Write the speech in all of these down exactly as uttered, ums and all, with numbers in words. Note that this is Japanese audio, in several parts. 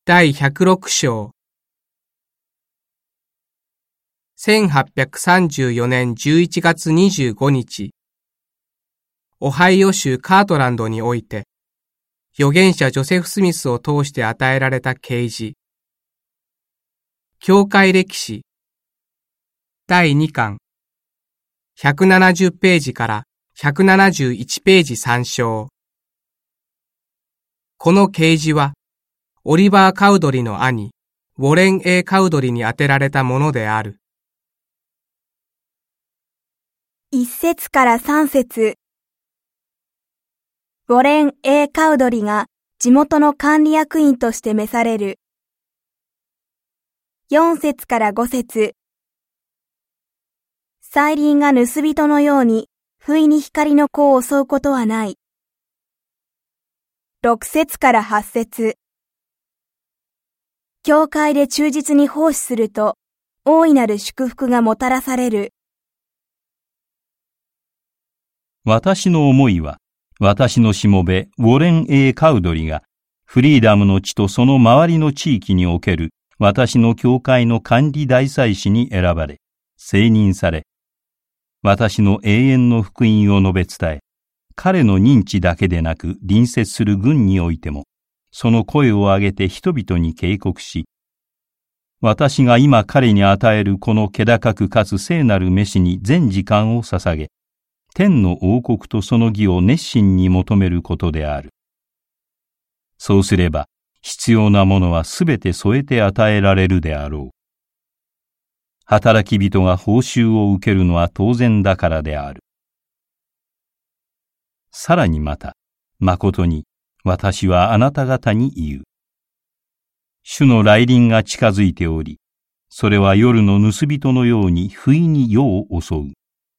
第ひゃくろく章。せんはっぴゃくさんじゅうよねんじゅういちがつにじゅうごにち、オハイオ州カートランドにおいて、預言者ジョセフ・スミスを通して与えられた啓示。教会歴史だいにかん、ひゃくななじゅうページからひゃくななじゅういちページ参照。この啓示は、オリバー・カウドリの兄、ウォレン・ A ・カウドリに宛てられたものである。 一節から三節。ウォレン・ A ・カウドリが地元の管理役員として召される。四節から五節。再臨が盗人のように不意に光の子を襲うことはない。六節から八節。教会で忠実に奉仕すると、大いなる祝福がもたらされる。 私の思いは、私のしもべ、ウォレン・ A ・カウドリが、フリーダムの地とその周りの地域における、私の教会の管理大祭司に選ばれ、承認され、私の永遠の福音を述べ伝え、彼の認知だけでなく隣接する軍においても、その声を上げて人々に警告し、私が今彼に与えるこの気高くかつ聖なる召しに全時間を捧げ、天の王国とその義を熱心に求めることである。そうすれば、必要なものはすべて添えて与えられるであろう。働き人が報酬を受けるのは当然だからである。さらにまた、誠に、私はあなた方に言う。主の来臨が近づいており、それは夜の盗人のように不意に世を襲う。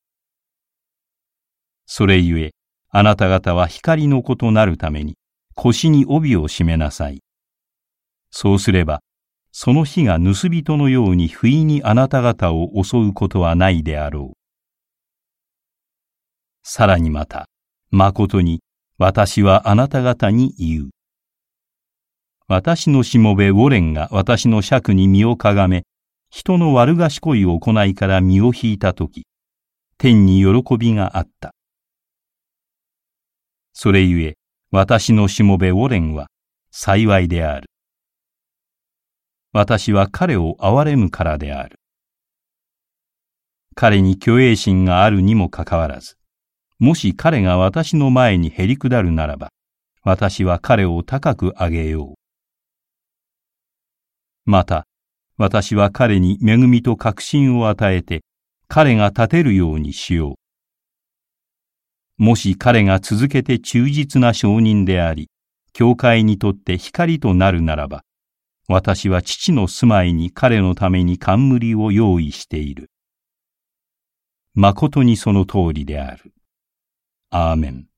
それゆえ、あなた方は光の子となるために、腰に帯を締めなさい。そうすれば、その日が盗人のように不意にあなた方を襲うことはないであろう。さらにまた、誠に、私はあなた方に言う。私のしもべウォレンが私の爵に身をかがめ、人の悪賢い行いから身を引いたとき、天に喜びがあった。それゆえ、私のしもべウォレンは幸いである。私は彼を憐れむからである。彼に虚栄心があるにもかかわらず、もし彼が私の前にへりくだるならば、私は彼を高く上げよう。また、私は彼に恵みと確信を与えて、彼が立てるようにしよう。もし彼が続けて忠実な証人であり、教会にとって光となるならば、私は父の住まいに彼のために冠を用意している。誠にその通りである。アーメン。